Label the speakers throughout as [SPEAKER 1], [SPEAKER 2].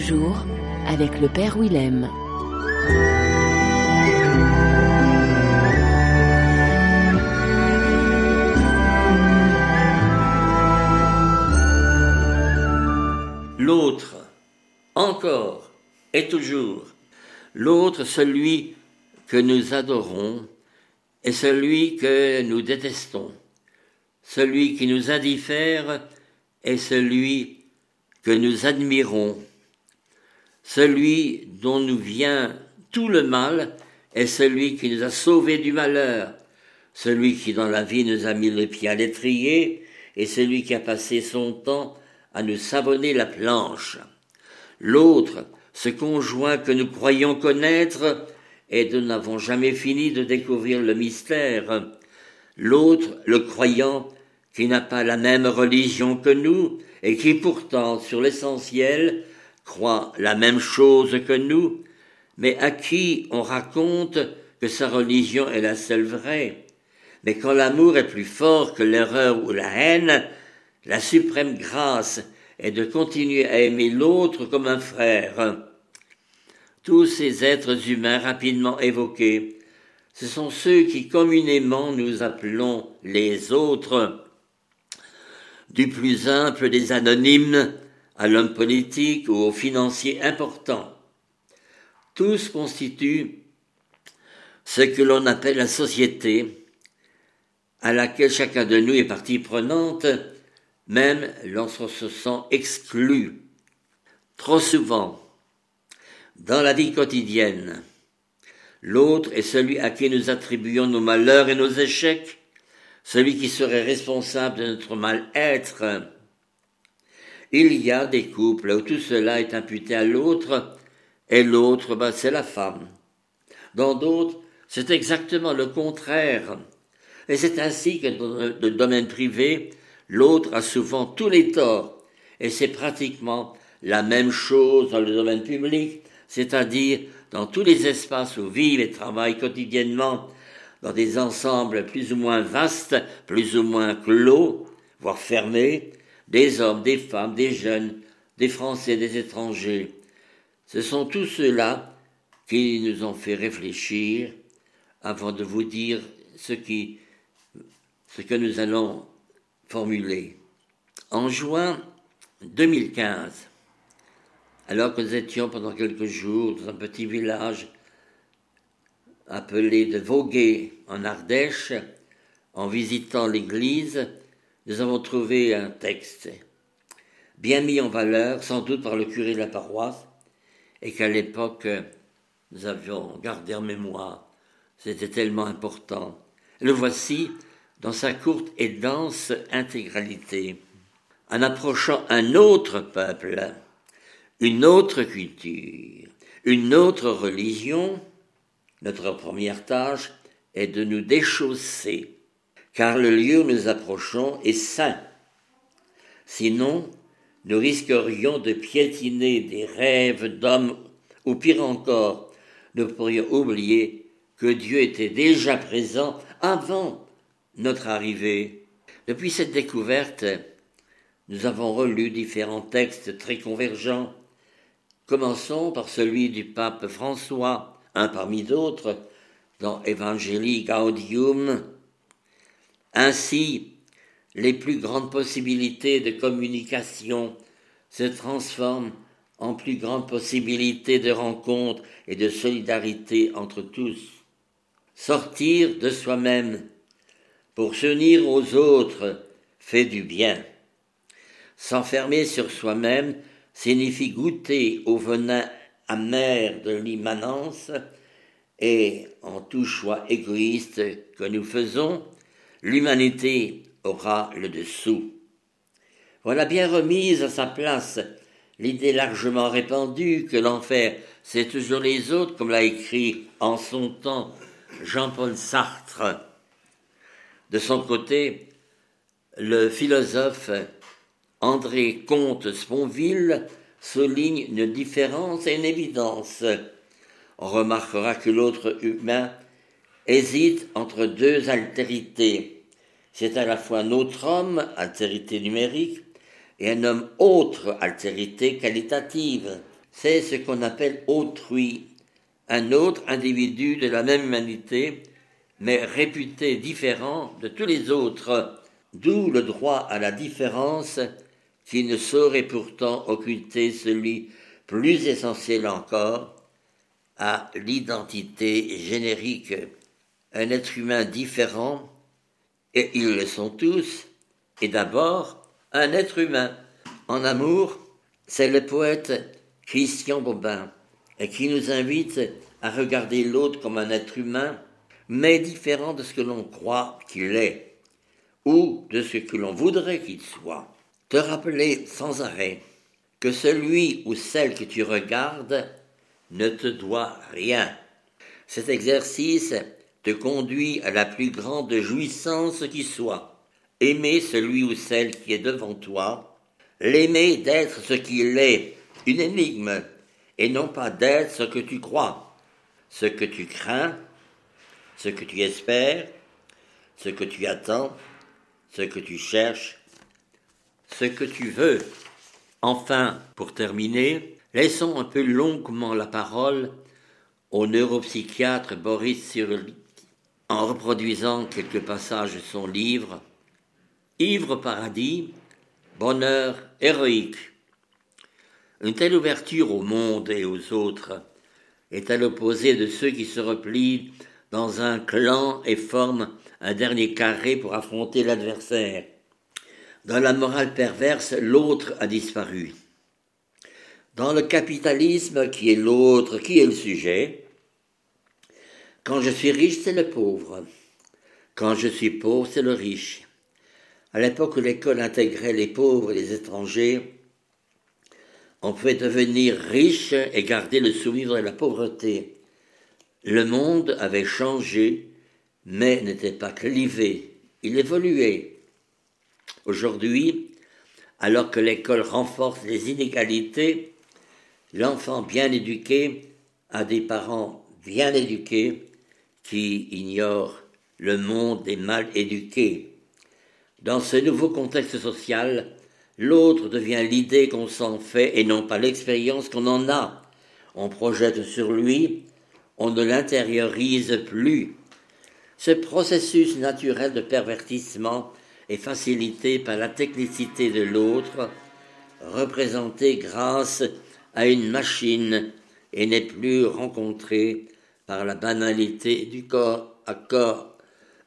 [SPEAKER 1] jour avec le Père Willem.
[SPEAKER 2] L'autre, encore et toujours. L'autre, celui que nous adorons, et celui que nous détestons. Celui qui nous indiffère est celui que nous admirons. Celui dont nous vient tout le mal est celui qui nous a sauvés du malheur. Celui qui dans la vie nous a mis les pieds à l'étrier est celui qui a passé son temps à nous savonner la planche. L'autre, ce conjoint que nous croyons connaître et nous n'avons jamais fini de découvrir le mystère. L'autre, le croyant, qui n'a pas la même religion que nous et qui pourtant, sur l'essentiel, croit la même chose que nous, mais à qui on raconte que sa religion est la seule vraie. Mais quand l'amour est plus fort que l'erreur ou la haine, la suprême grâce est de continuer à aimer l'autre comme un frère. Tous ces êtres humains rapidement évoqués, ce sont ceux qui communément nous appelons les autres. Du plus simple des anonymes à l'homme politique ou au financier important. Tous constituent ce que l'on appelle la société, à laquelle chacun de nous est partie prenante, même lorsqu'on se sent exclu. Trop souvent, dans la vie quotidienne, l'autre est celui à qui nous attribuons nos malheurs et nos échecs, celui qui serait responsable de notre mal-être. Il y a des couples où tout cela est imputé à l'autre, et l'autre, c'est la femme. Dans d'autres, c'est exactement le contraire. Et c'est ainsi que dans le domaine privé, l'autre a souvent tous les torts. Et c'est pratiquement la même chose dans le domaine public, c'est-à-dire dans tous les espaces où vivent et travaillent quotidiennement, dans des ensembles plus ou moins vastes, plus ou moins clos, voire fermés, des hommes, des femmes, des jeunes, des Français, des étrangers. Ce sont tous ceux-là qui nous ont fait réfléchir avant de vous dire ce que nous allons formuler. En juin 2015, alors que nous étions pendant quelques jours dans un petit village appelé de Voguet en Ardèche, en visitant l'église, nous avons trouvé un texte bien mis en valeur, sans doute par le curé de la paroisse, et qu'à l'époque nous avions gardé en mémoire. C'était tellement important. Le voici dans sa courte et dense intégralité. En approchant un autre peuple, une autre culture, une autre religion, notre première tâche est de nous déchausser, car le lieu où nous approchons est saint. Sinon, nous risquerions de piétiner des rêves d'hommes, ou pire encore, nous pourrions oublier que Dieu était déjà présent avant notre arrivée. Depuis cette découverte, nous avons relu différents textes très convergents. Commençons par celui du pape François, un parmi d'autres, dans Evangelii Gaudium. Ainsi, les plus grandes possibilités de communication se transforment en plus grandes possibilités de rencontre et de solidarité entre tous. Sortir de soi-même pour s'unir aux autres fait du bien. S'enfermer sur soi-même signifie goûter au venin amer de l'immanence et, en tout choix égoïste que nous faisons, l'humanité aura le dessous. Voilà bien remise à sa place l'idée largement répandue que l'enfer, c'est toujours les autres, comme l'a écrit en son temps Jean-Paul Sartre. De son côté, le philosophe André Comte-Sponville souligne une différence et une évidence. On remarquera que l'autre humain hésite entre deux altérités. C'est à la fois notre homme, altérité numérique, et un homme autre, altérité qualitative. c'est ce qu'on appelle autrui, un autre individu de la même humanité, mais réputé différent de tous les autres, d'où le droit à la différence qui ne saurait pourtant occulter celui plus essentiel encore, à l'identité générique. Un être humain différent, et ils le sont tous, est d'abord un être humain. En amour, c'est le poète Christian Bobin qui nous invite à regarder l'autre comme un être humain, mais différent de ce que l'on croit qu'il est, ou de ce que l'on voudrait qu'il soit. Te rappeler sans arrêt que celui ou celle que tu regardes ne te doit rien. Cet exercice te conduit à la plus grande jouissance qui soit. Aimer celui ou celle qui est devant toi, l'aimer d'être ce qu'il est, une énigme, et non pas d'être ce que tu crois, ce que tu crains, ce que tu espères, ce que tu attends, ce que tu cherches, ce que tu veux. Enfin, pour terminer, laissons un peu longuement la parole au neuropsychiatre Boris Cyrulnik en reproduisant quelques passages de son livre « Ivre paradis, bonheur héroïque ». Une telle ouverture au monde et aux autres est à l'opposé de ceux qui se replient dans un clan et forment un dernier carré pour affronter l'adversaire. Dans la morale perverse, l'autre a disparu. Dans le capitalisme, qui est l'autre, qui est le sujet, quand je suis riche, c'est le pauvre. Quand je suis pauvre, c'est le riche. À l'époque où l'école intégrait les pauvres et les étrangers, on pouvait devenir riche et garder le souvenir de la pauvreté. Le monde avait changé, mais n'était pas clivé. Il évoluait. Aujourd'hui, alors que l'école renforce les inégalités, l'enfant bien éduqué a des parents bien éduqués qui ignorent le monde des mal éduqués. Dans ce nouveau contexte social, l'autre devient l'idée qu'on s'en fait et non pas l'expérience qu'on en a. On projette sur lui, on ne l'intériorise plus. Ce processus naturel de pervertissement est facilité par la technicité de l'autre, représentée grâce à une machine et n'est plus rencontrée par la banalité du corps à corps.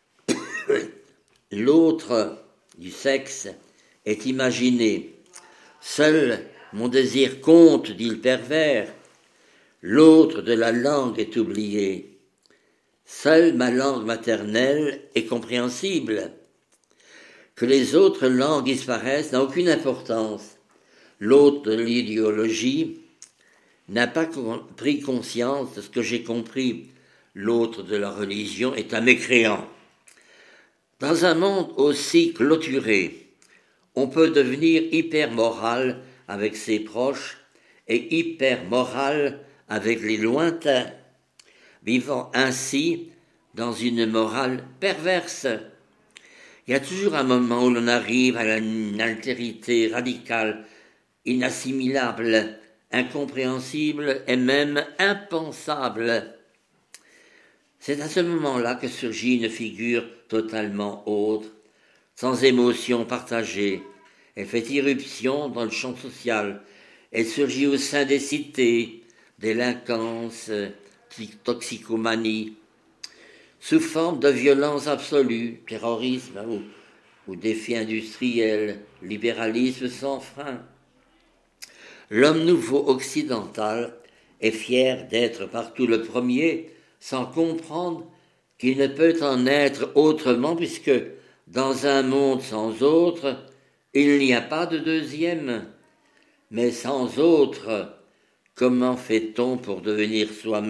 [SPEAKER 2] L'autre du sexe est imaginé. Seul mon désir compte, dit le pervers. L'autre de la langue est oublié. Seule ma langue maternelle est compréhensible. Que les autres langues disparaissent n'a aucune importance. L'autre de l'idéologie n'a pas pris conscience de ce que j'ai compris. L'autre de la religion est un mécréant. Dans un monde aussi clôturé, on peut devenir hyper-moral avec ses proches et hyper-moral avec les lointains, vivant ainsi dans une morale perverse. Il y a toujours un moment où l'on arrive à une altérité radicale, inassimilable, incompréhensible et même impensable. C'est à ce moment-là que surgit une figure totalement autre, sans émotion partagée. Elle fait irruption dans le champ social. Elle surgit au sein des cités, délinquance, toxicomanie, sous forme de violence absolue, terrorisme ou défi industriel, libéralisme sans frein. L'homme nouveau occidental est fier d'être partout le premier, sans comprendre qu'il ne peut en être autrement, puisque dans un monde sans autre, il n'y a pas de deuxième. Mais sans autre, comment fait-on pour devenir soi-même ?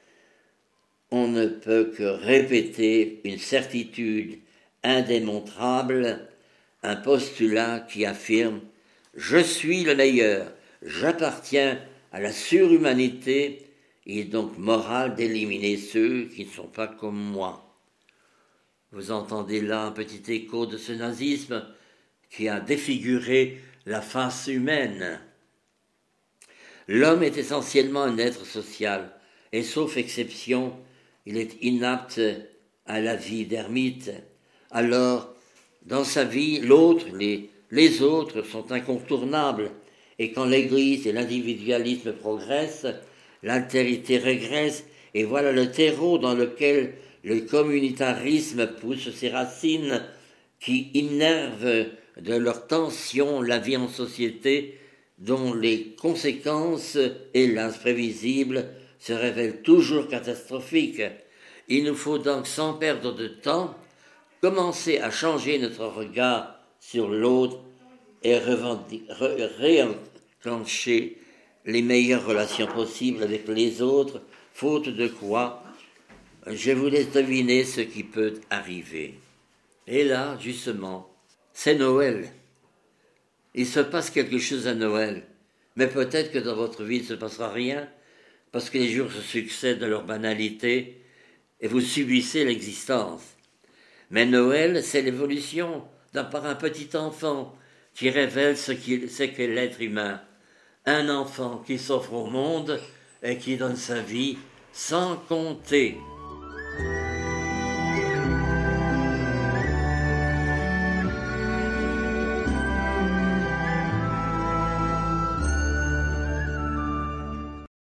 [SPEAKER 2] On ne peut que répéter une certitude indémontrable, un postulat qui affirme « Je suis le meilleur, j'appartiens à la surhumanité ». Il est donc moral d'éliminer ceux qui ne sont pas comme moi. Vous entendez là un petit écho de ce nazisme qui a défiguré la face humaine. L'homme est essentiellement un être social, et sauf exception, il est inapte à la vie d'ermite. Alors, dans sa vie, l'autre, les autres sont incontournables, et quand l'Église et l'individualisme progressent, l'altérité régresse, et voilà le terreau dans lequel le communautarisme pousse ses racines, qui innervent de leur tension la vie en société, dont les conséquences, hélas prévisibles, se révèlent toujours catastrophiques. Il nous faut donc, sans perdre de temps, commencer à changer notre regard sur l'autre et réenclencher les meilleures relations possibles avec les autres, faute de quoi, je vous laisse deviner ce qui peut arriver. Et là, justement, c'est Noël. Il se passe quelque chose à Noël, mais peut-être que dans votre vie il ne se passera rien, parce que les jours se succèdent de leur banalité, et vous subissez l'existence. Mais Noël, c'est l'évolution par un petit enfant qui révèle ce qu'est l'être humain. Un enfant qui s'offre au monde et qui donne sa vie sans compter.